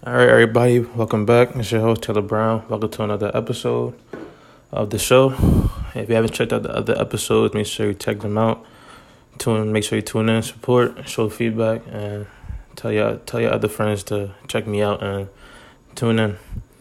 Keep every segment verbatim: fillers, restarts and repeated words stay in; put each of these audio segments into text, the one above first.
All right, everybody, welcome back. It's your host, Taylor Brown. Welcome to another episode of the show. If you haven't checked out the other episodes, make sure you check them out. Tune, make sure you tune in, support, show feedback, and tell your tell your other friends to check me out and tune in.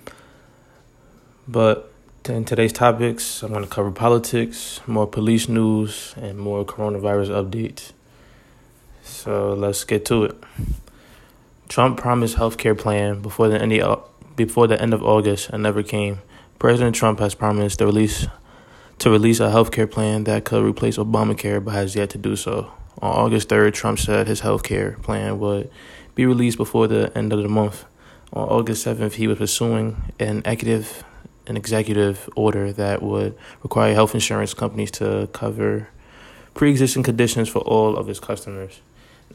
But in today's topics, I'm going to cover politics, more police news, and more coronavirus updates. So let's get to it. Trump promised health care plan before the end of, before the end of August and never came. President Trump has promised to release to release a health care plan that could replace Obamacare, but has yet to do so. On August third, Trump said his health care plan would be released before the end of the month. On August seventh, he was pursuing an executive an executive order that would require health insurance companies to cover pre-existing conditions for all of its customers.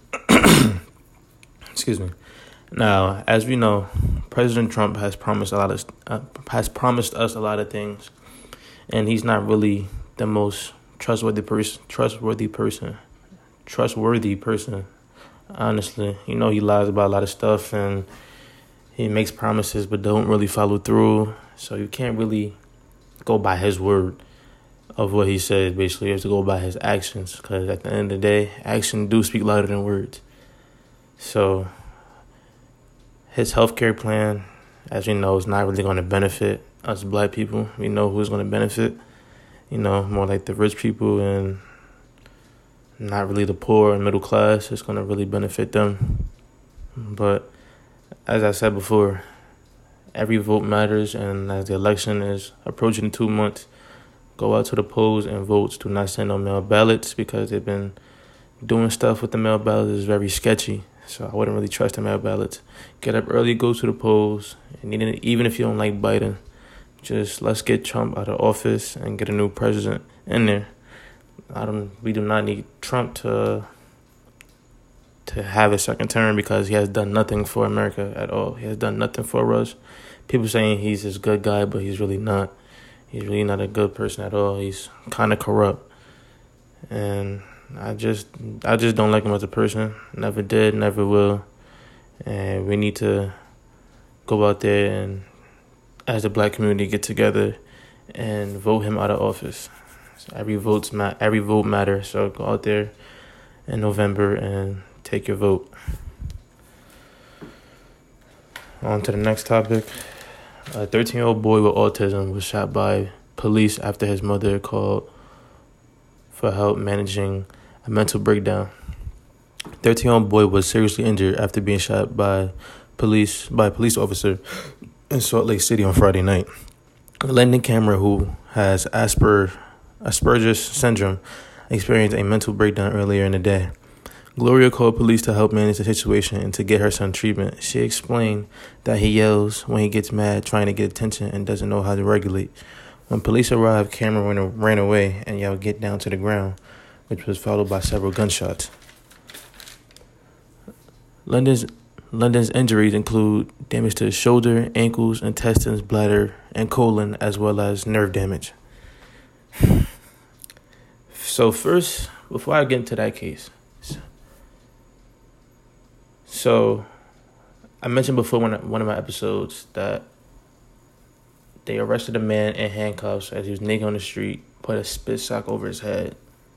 Excuse me. Now, as we know, President Trump has promised a lot of uh, has promised us a lot of things, and he's not really the most trustworthy person. Trustworthy person, trustworthy person. Honestly, you know, he lies about a lot of stuff, and he makes promises but don't really follow through. So you can't really go by his word of what he said. Basically, you have to go by his actions, because at the end of the day, actions do speak louder than words. So his healthcare plan, as we know, is not really going to benefit us black people. We know who's going to benefit, you know, more like the rich people and not really the poor and middle class. It's going to really benefit them. But as I said before, every vote matters, and as the election is approaching two months, go out to the polls and vote. Do not send no mail ballots, because they've been doing stuff with the mail ballots is very sketchy. So I wouldn't really trust the mail ballots. Get up early, go to the polls, and even if you don't like Biden, just let's get Trump out of office and get a new president in there. I don't. We do not need Trump to to have a second term, because he has done nothing for America at all. He has done nothing for us. People saying he's this good guy, but he's really not. He's really not a good person at all. He's kind of corrupt, and I just I just don't like him as a person. Never did, never will. And we need to go out there and, as a black community, get together and vote him out of office. So every vote's ma- every vote matters. So go out there in November and take your vote. On to the next topic. A thirteen-year-old boy with autism was shot by police after his mother called for help managing a mental breakdown. thirteen-year-old boy was seriously injured after being shot by police by a police officer in Salt Lake City on Friday night. Landon Cameron, who has Asper, Asperger's syndrome, experienced a mental breakdown earlier in the day. Gloria called police to help manage the situation and to get her son treatment. She explained that he yells when he gets mad, trying to get attention, and doesn't know how to regulate. When police arrived, Cameron ran away and yelled, "Get down to the ground," which was followed by several gunshots. London's London's injuries include damage to his shoulder, ankles, intestines, bladder, and colon, as well as nerve damage. So first, before I get into that case, so I mentioned before in one of my episodes that they arrested a man in handcuffs as he was naked on the street, put a spit sock over his head.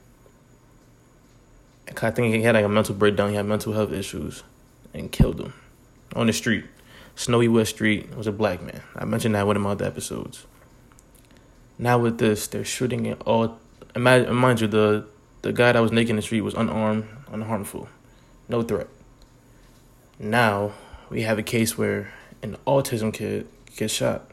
I think he had like a mental breakdown. He had mental health issues, and killed him on the street. Snowy West Street. Was a black man. I mentioned that in one of my other episodes. Now with this, they're shooting it all. Imagine, mind you, the the guy that was naked in the street was unarmed, unharmful, no threat. Now we have a case where an autism kid gets shot.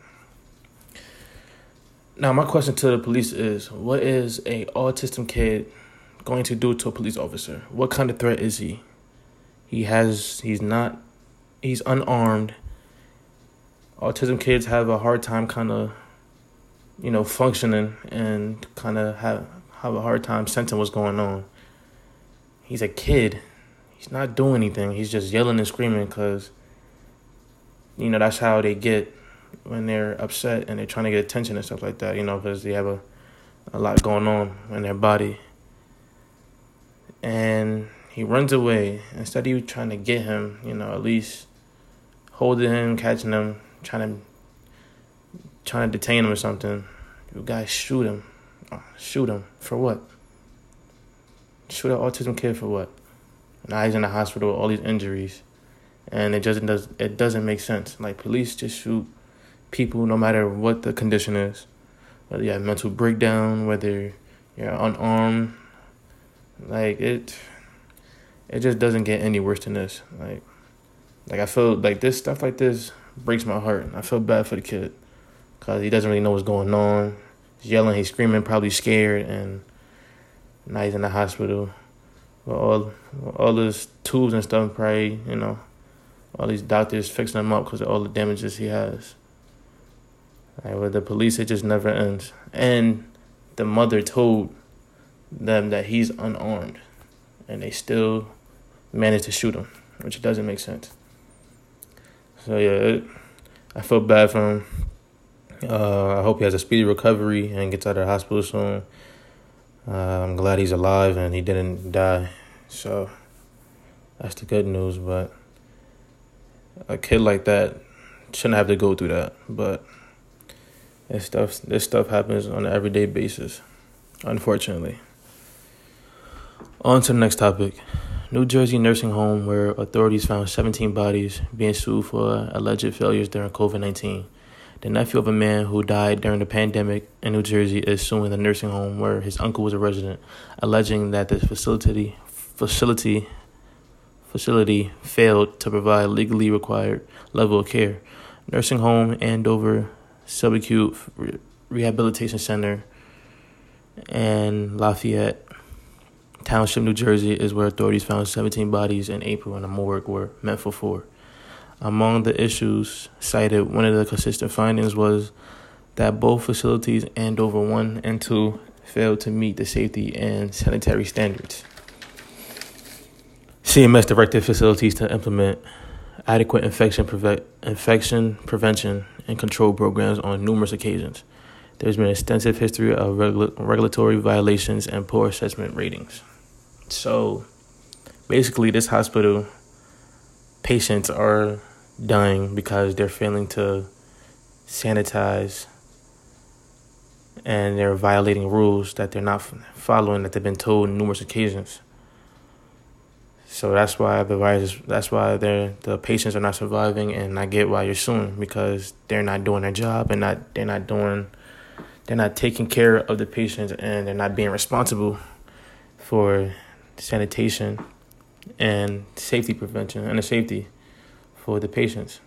Now my question to the police is, what is a autism kid going to do to a police officer? What kind of threat is he? He has, he's not, he's unarmed. Autism kids have a hard time kind of, you know, functioning and kind of have, have a hard time sensing what's going on. He's a kid. He's not doing anything. He's just yelling and screaming because, you know, that's how they get when they're upset and they're trying to get attention and stuff like that, you know, because they have a, a lot going on in their body. And he runs away. Instead of you trying to get him, you know, at least holding him, catching him, trying to trying to detain him or something. You guys shoot him. Shoot him for what? Shoot an autism kid for what? Now he's in the hospital with all these injuries, and it just does it doesn't make sense. Like, police just shoot people no matter what the condition is, whether you have mental breakdown, whether you're unarmed. Like, it it just doesn't get any worse than this. Like, like I feel like this stuff like this breaks my heart. I feel bad for the kid because he doesn't really know what's going on. He's yelling, he's screaming, probably scared, and now he's in the hospital with all all these tubes and stuff. Probably, you know, all these doctors fixing him up because of all the damages he has. Like, with the police, it just never ends. And the mother told them that he's unarmed, and they still managed to shoot him, which doesn't make sense. So yeah, it, I feel bad for him. Uh, I hope he has a speedy recovery and gets out of the hospital soon. Uh, I'm glad he's alive and he didn't die. So that's the good news. But a kid like that shouldn't have to go through that. But this stuff, this stuff happens on an everyday basis, unfortunately. On to the next topic. New Jersey nursing home where authorities found seventeen bodies being sued for alleged failures during covid nineteen. The nephew of a man who died during the pandemic in New Jersey is suing the nursing home where his uncle was a resident, alleging that the facility facility facility failed to provide legally required level of care. Nursing home Andover Subacute Re- Rehabilitation Center and Lafayette Township, New Jersey, is where authorities found seventeen bodies in April, and a morgue were meant for four. Among the issues cited, one of the consistent findings was that both facilities, Andover one and two, failed to meet the safety and sanitary standards. C M S directed facilities to implement adequate infection, preve- infection prevention and control programs on numerous occasions. There's been extensive history of regula- regulatory violations and poor assessment ratings. So, basically, this hospital, patients are dying because they're failing to sanitize and they're violating rules that they're not following, that they've been told on numerous occasions. So that's why the virus, that's why they're, the patients are not surviving, and I get why you're suing, because they're not doing their job and not they're not doing they're not taking care of the patients, and they're not being responsible for sanitation and safety prevention and the safety for the patients.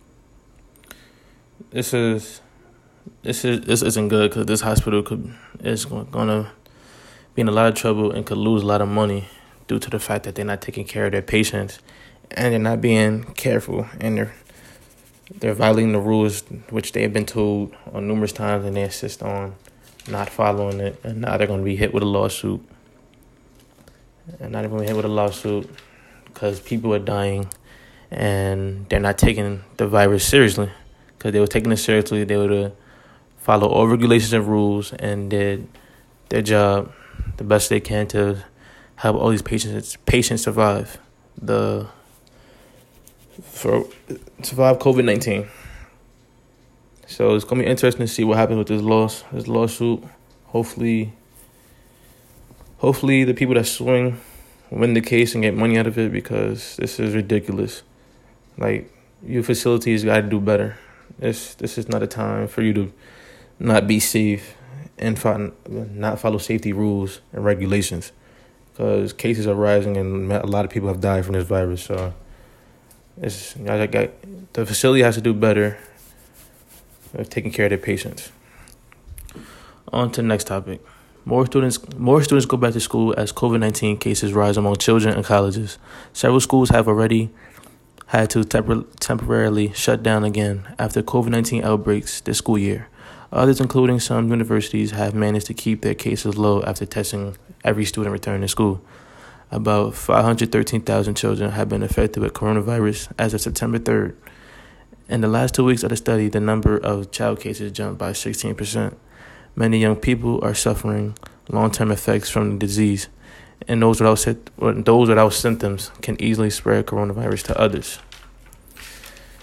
This is this is this isn't good, because this hospital could is gonna be in a lot of trouble and could lose a lot of money due to the fact that they're not taking care of their patients and they're not being careful, and they're they're violating the rules which they have been told on numerous times, and they insist on not following it, and now they're going to be hit with a lawsuit. And not even going to be hit with a lawsuit because people are dying and they're not taking the virus seriously. Because they were taking it seriously, they would have followed all regulations and rules and did their job the best they can to help all these patients patients survive the for survive covid nineteen. So it's gonna be interesting to see what happens with this loss, this lawsuit. Hopefully, hopefully the people that suing win the case and get money out of it, because this is ridiculous. Like, your facilities got to do better. This this is not a time for you to not be safe and fo- not follow safety rules and regulations, because cases are rising and a lot of people have died from this virus. So it's I got the facility has to do better of taking care of their patients. On to the next topic. More students more students go back to school as covid nineteen cases rise among children in colleges. Several schools have already had to tempor- temporarily shut down again after covid nineteen outbreaks this school year. Others, including some universities, have managed to keep their cases low after testing every student returning to school. About five hundred thirteen thousand children have been affected with coronavirus as of September third. In the last two weeks of the study, the number of child cases jumped by sixteen percent. Many young people are suffering long-term effects from the disease, and those without those without symptoms can easily spread coronavirus to others.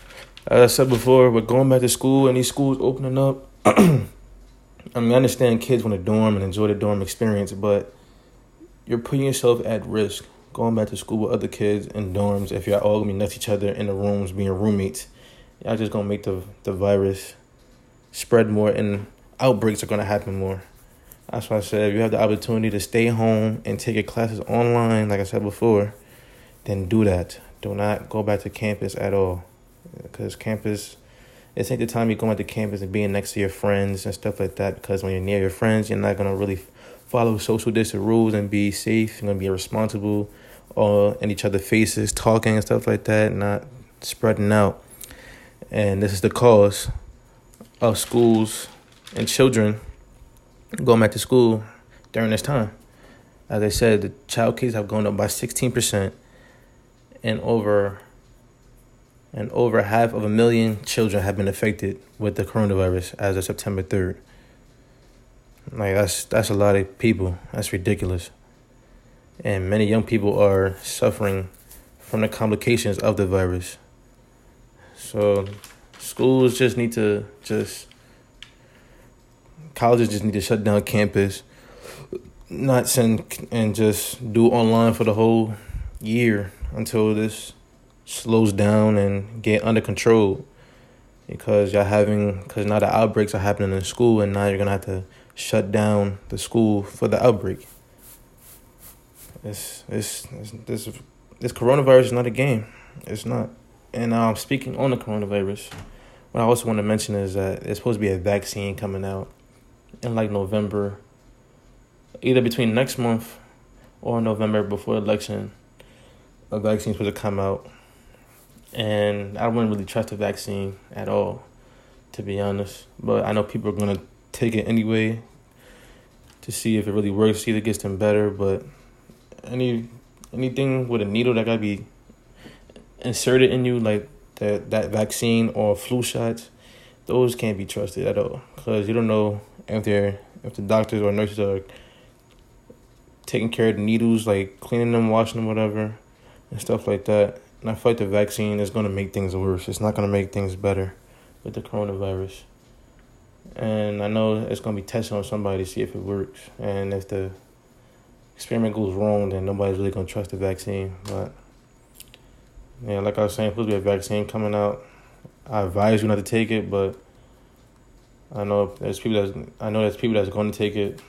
As I said before, we're going back to school and these schools opening up. I mean, I understand kids want to dorm and enjoy the dorm experience, but you're putting yourself at risk going back to school with other kids in dorms. If you're all going to be next to each other in the rooms, being roommates, y'all just going to make the, the virus spread more and outbreaks are going to happen more. That's why I said if you have the opportunity to stay home and take your classes online, like I said before, then do that. Do not go back to campus at all. Because campus, this ain't the time you're going to campus and being next to your friends and stuff like that. Because when you're near your friends, you're not going to really follow social distance rules and be safe. You're going to be responsible all in each other's faces, talking and stuff like that, not spreading out. And this is the cause of schools and children going back to school during this time. As I said, the child cases have gone up by sixteen percent, and over and over half of a million children have been affected with the coronavirus as of September third. Like, that's that's a lot of people. That's ridiculous. And many young people are suffering from the complications of the virus. So schools just need to just, colleges just need to shut down campus, not send, and just do online for the whole year until this slows down and get under control. Because you're having, because now the outbreaks are happening in school, and now you're gonna have to shut down the school for the outbreak. It's, it's, it's this this coronavirus is not a game. It's not. And um, speaking on the coronavirus, what I also want to mention is that there's supposed to be a vaccine coming out in like November, either between next month or November before the election. A vaccine is supposed to come out. And I wouldn't really trust the vaccine at all, to be honest. But I know people are going to take it anyway to see if it really works, see if it gets them better. But any anything with a needle that got to be inserted in you, like that, that vaccine or flu shots, those can't be trusted at all. Because you don't know if they're, if the doctors or nurses are taking care of the needles, like cleaning them, washing them, whatever, and stuff like that. And I feel like the vaccine is going to make things worse. It's not going to make things better with the coronavirus. And I know it's going to be tested on somebody to see if it works. And if the experiment goes wrong, then nobody's really going to trust the vaccine. But, yeah, like I was saying, supposed to be a vaccine coming out. I advise you not to take it, but I know there's people that's, I know there's people that's going to take it.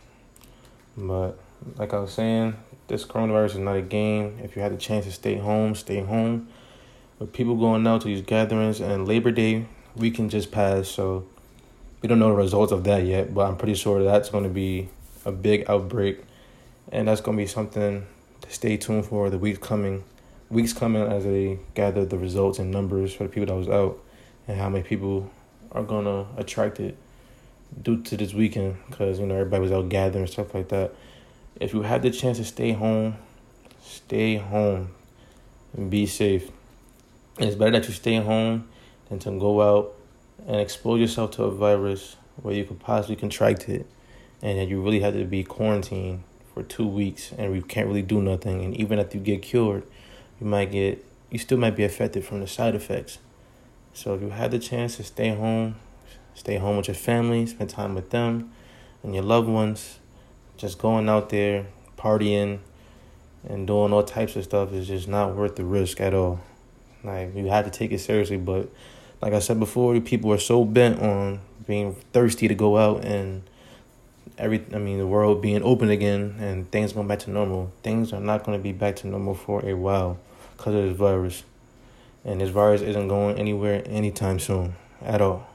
But like I was saying, this coronavirus is not a game. If you had the chance to stay home, stay home. With people going out to these gatherings, and Labor Day weekend just passed, so we don't know the results of that yet, but I'm pretty sure that's going to be a big outbreak, and that's going to be something to stay tuned for the weeks coming, weeks coming as they gather the results and numbers for the people that was out, and how many people are going to attract it due to this weekend, because, you know, everybody was out gathering and stuff like that. If you have the chance to stay home, stay home and be safe. And it's better that you stay home than to go out and expose yourself to a virus where you could possibly contract it, and then you really have to be quarantined for two weeks and you can't really do nothing. And even if you get cured, you might get, you still might be affected from the side effects. So if you have the chance to stay home, stay home with your family, spend time with them and your loved ones. Just going out there, partying, and doing all types of stuff is just not worth the risk at all. Like, you had to take it seriously, but like I said before, people are so bent on being thirsty to go out and every, I mean, the world being open again and things going back to normal. Things are not going to be back to normal for a while because of this virus. And this virus isn't going anywhere anytime soon at all.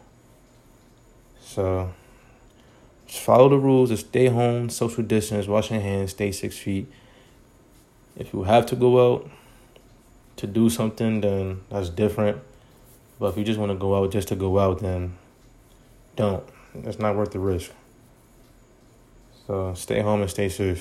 So just follow the rules, just stay home, social distance, wash your hands, stay six feet. If you have to go out to do something, then that's different. But if you just want to go out just to go out, then don't. It's not worth the risk. So stay home and stay safe.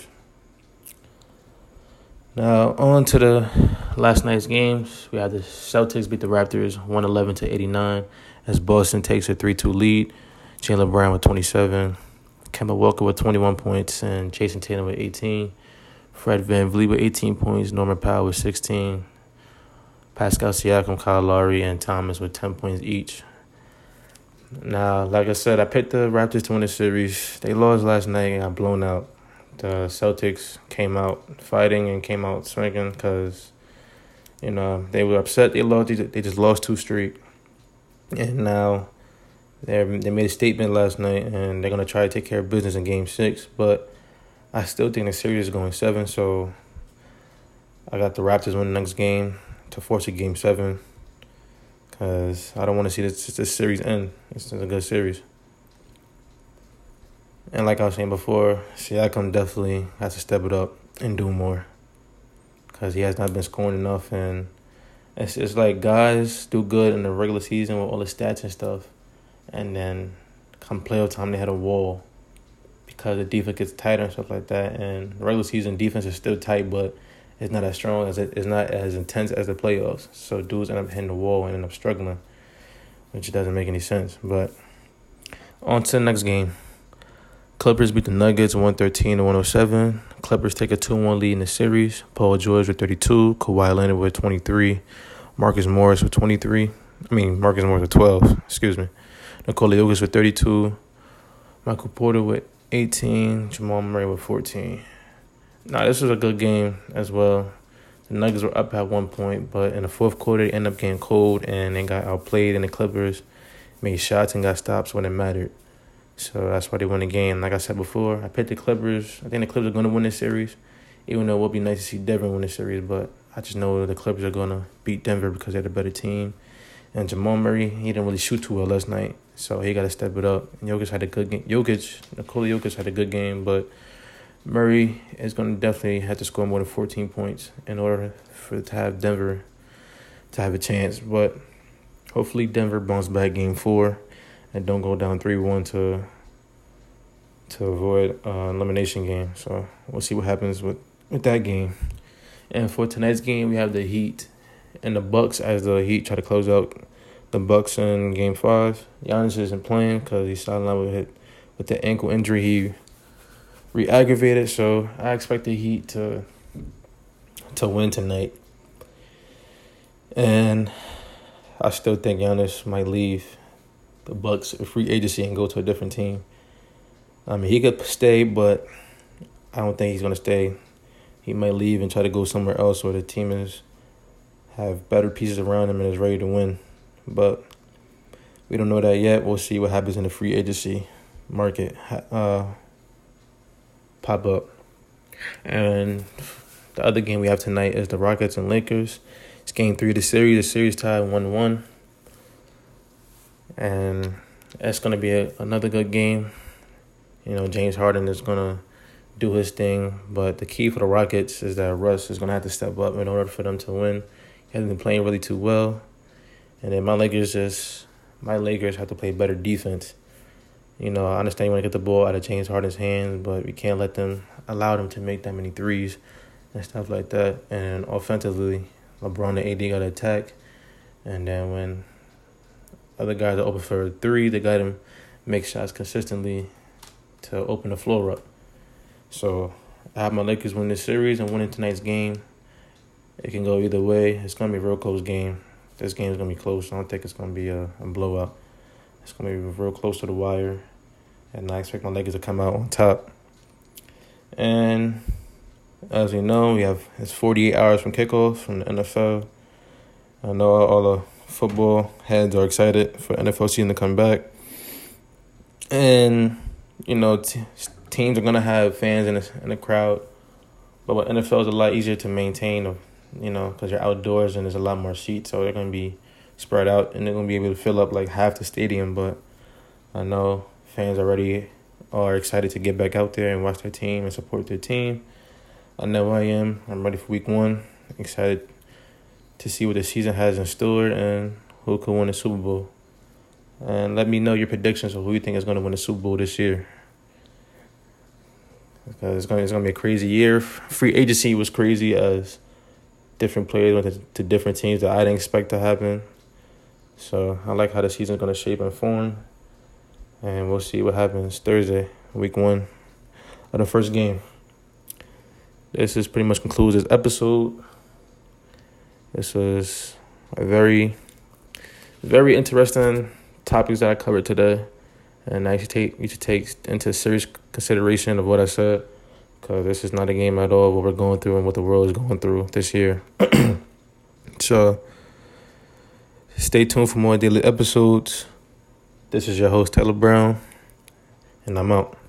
Now, on to the last night's games. We had the Celtics beat the Raptors one eleven to eighty-nine as Boston takes a three two lead. Jaylen Brown with twenty-seven. Kemba Walker with twenty-one points and Jason Tatum with eighteen. Fred VanVleet with eighteen points. Norman Powell with sixteen. Pascal Siakam, Kyle Lowry, and Thomas with ten points each. Now, like I said, I picked the Raptors to win the series. They lost last night and got blown out. The Celtics came out fighting and came out swinging because, you know, they were upset. They lost. They just lost two straight. And now they they made a statement last night, and they're going to try to take care of business in Game six. But I still think the series is going seven, so I got the Raptors win the next game to force a Game seven. Because I don't want to see this, this series end. This is a good series. And like I was saying before, Siakam definitely has to step it up and do more. Because he has not been scoring enough. And it's, it's like guys do good in the regular season with all the stats and stuff. And then come playoff time, they had a wall. Because the defense gets tighter and stuff like that. And the regular season defense is still tight, but it's not as strong as it. It's not as intense as the playoffs. So dudes end up hitting the wall and end up struggling, which doesn't make any sense. But on to the next game. Clippers beat the Nuggets one thirteen to one oh seven. Clippers take a two one lead in the series. Paul George with thirty-two. Kawhi Leonard with twenty-three. Marcus Morris with twenty-three. I mean, Marcus Morris with twelve. Excuse me. Nikola Jokic with thirty-two. Michael Porter with eighteen. Jamal Murray with fourteen. Nah, this was a good game as well. The Nuggets were up at one point, but in the fourth quarter, they ended up getting cold, and they got outplayed, and the Clippers made shots and got stops when it mattered. So that's why they won the game. Like I said before, I picked the Clippers. I think the Clippers are going to win this series, even though it would be nice to see Denver win this series, but I just know the Clippers are going to beat Denver because they're the better team. And Jamal Murray, he didn't really shoot too well last night, so he got to step it up. And Jokic had a good game. Jokic, Nikola Jokic had a good game, but Murray is going to definitely have to score more than fourteen points in order for to have Denver to have a chance. But hopefully Denver bounce back game four and don't go down three one to to avoid uh, elimination game. So we'll see what happens with, with that game. And for tonight's game, we have the Heat and the Bucks as the Heat try to close out the Bucks in game five. Giannis isn't playing because he's sidelined with hit with the ankle injury he re-aggravated, so I expect the Heat to to win tonight. And I still think Giannis might leave the Bucks a free agency and go to a different team. I mean, he could stay, but I don't think he's going to stay. He might leave and try to go somewhere else where the team is have better pieces around him and is ready to win. But we don't know that yet. We'll see what happens in the free agency market. Uh pop up. And the other game we have tonight is the Rockets and Lakers. It's game three of the series. The series tied one one. And it's going to be a, another good game. You know, James Harden is going to do his thing. But the key for the Rockets is that Russ is going to have to step up in order for them to win. He hasn't been playing really too well. And then my Lakers just, my Lakers have to play better defense. You know, I understand you want to get the ball out of James Harden's hands, but we can't let them allow them to make that many threes and stuff like that. And offensively, LeBron and A D got to attack. And then when other guys are open for a three, they got to make shots consistently to open the floor up. So I have my Lakers win this series and winning tonight's game. It can go either way. It's going to be a real close game. This game is going to be close. I don't think it's going to be a, a blowout. It's going to be real close to the wire. And I expect my Lakers to come out on top. And as we know, we have it's forty-eight hours from kickoff from the N F L. I know all the football heads are excited for N F L season to come back. And, you know, t- teams are going to have fans in the, in the crowd. But with N F L, it's a lot easier to maintain, you know, because you're outdoors and there's a lot more seats. So they're going to be spread out, and they're going to be able to fill up like half the stadium. But I know fans already are excited to get back out there and watch their team and support their team. I know I am. I'm ready for week one. Excited to see what the season has in store and who could win the Super Bowl. And let me know your predictions of who you think is going to win the Super Bowl this year. Because it's going, it's going to be a crazy year. Free agency was crazy as different players went to, to different teams that I didn't expect to happen. So I like how the season's going to shape and form. And we'll see what happens Thursday, week one of the first game. This is pretty much concludes this episode. This was a very, very interesting topics that I covered today. And I should take you should take into serious consideration of what I said, because this is not a game at all what we're going through and what the world is going through this year. So stay tuned for more daily episodes. This is your host, Taylor Brown, and I'm out.